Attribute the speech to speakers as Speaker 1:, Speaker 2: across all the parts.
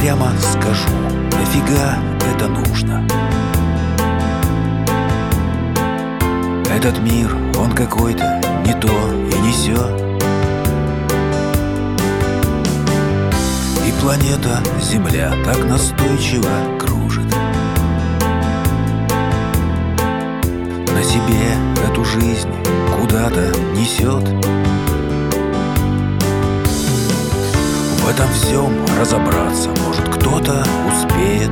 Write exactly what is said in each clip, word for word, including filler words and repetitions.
Speaker 1: прямо скажу, нафига это нужно? Этот мир, он какой-то не то и не сё. И планета Земля так настойчиво кружит, на себе эту жизнь куда-то несет. В этом всем разобраться, может, кто-то успеет.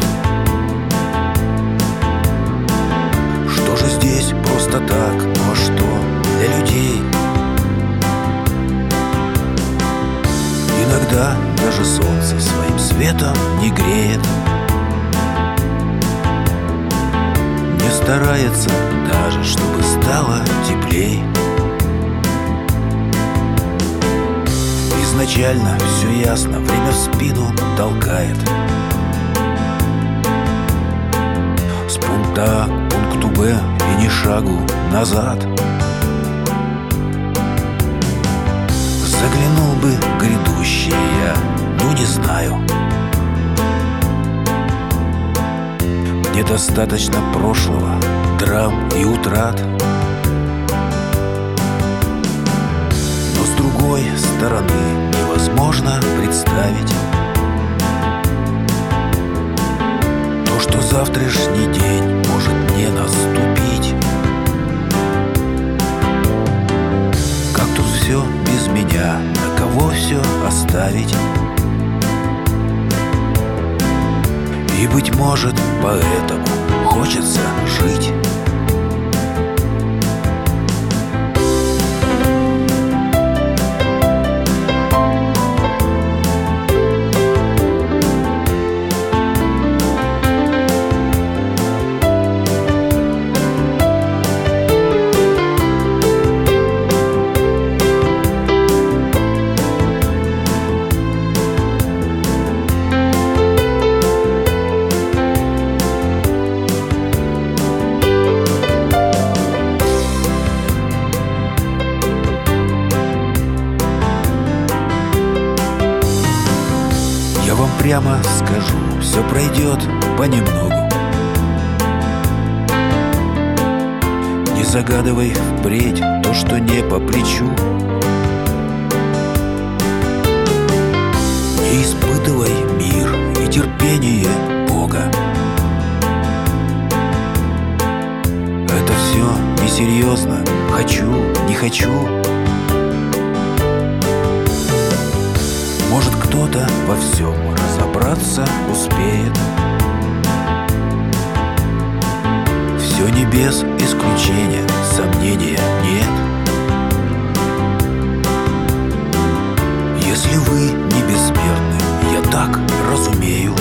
Speaker 1: Что же здесь просто так, ну а что для людей? Иногда даже солнце своим светом не греет, не старается даже, чтобы стало теплей. Изначально все ясно, время в спину толкает. С пункта А к пункту Б и ни шагу назад. Заглянул бы в грядущее я, ну не знаю. Мне достаточно прошлого, драм и утрат. Но с другой стороны невозможно представить то, что завтрашний день может не наступить. Как тут все без меня, на кого все оставить? И, быть может, поэтому хочется жить. Я вам прямо скажу, все пройдет понемногу. Не загадывай впредь то, что не по плечу. Не испытывай мир и терпение Бога. Это все несерьезно, хочу, не хочу. Может, кто-то во всем разобраться успеет. Все не без исключения, сомнения нет. Если вы не бессмертны, я так разумею,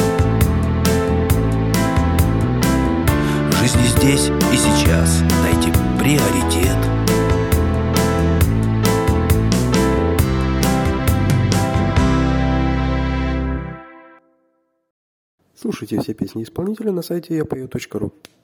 Speaker 1: жизни здесь и сейчас дайте приоритет.
Speaker 2: Слушайте все песни исполнителя на сайте я пою точка ру.